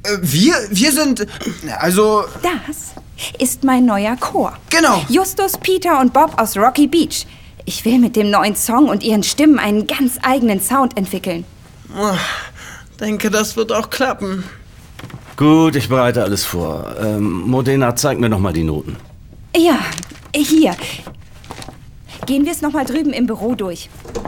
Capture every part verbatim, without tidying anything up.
Äh, wir? Wir sind... Also... Das ist mein neuer Chor. Genau. Justus, Peter und Bob aus Rocky Beach. Ich will mit dem neuen Song und ihren Stimmen einen ganz eigenen Sound entwickeln. Oh, denke, das wird auch klappen. Gut, ich bereite alles vor. Ähm, Modena, zeig mir noch mal die Noten. Ja, hier. Gehen wir es noch mal drüben im Büro durch.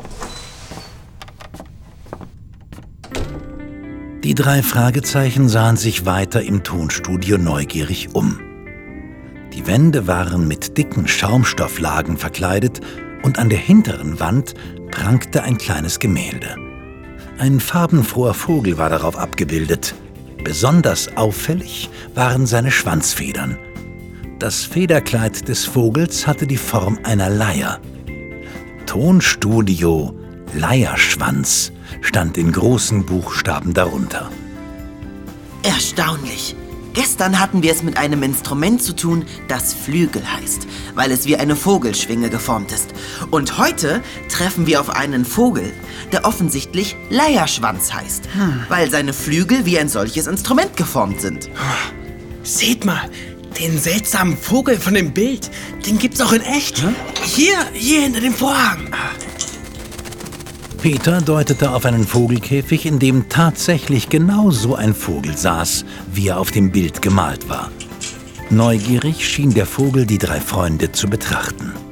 Die drei Fragezeichen sahen sich weiter im Tonstudio neugierig um. Die Wände waren mit dicken Schaumstofflagen verkleidet und an der hinteren Wand prangte ein kleines Gemälde. Ein farbenfroher Vogel war darauf abgebildet. Besonders auffällig waren seine Schwanzfedern. Das Federkleid des Vogels hatte die Form einer Leier. Tonstudio Leierschwanz stand in großen Buchstaben darunter. Erstaunlich. Gestern hatten wir es mit einem Instrument zu tun, das Flügel heißt, weil es wie eine Vogelschwinge geformt ist. Und heute treffen wir auf einen Vogel, der offensichtlich Leierschwanz heißt, hm. weil seine Flügel wie ein solches Instrument geformt sind. Seht mal, den seltsamen Vogel von dem Bild, den gibt's auch in echt. Hm? Hier, hier hinter dem Vorhang. Peter deutete auf einen Vogelkäfig, in dem tatsächlich genau so ein Vogel saß, wie er auf dem Bild gemalt war. Neugierig schien der Vogel die drei Freunde zu betrachten.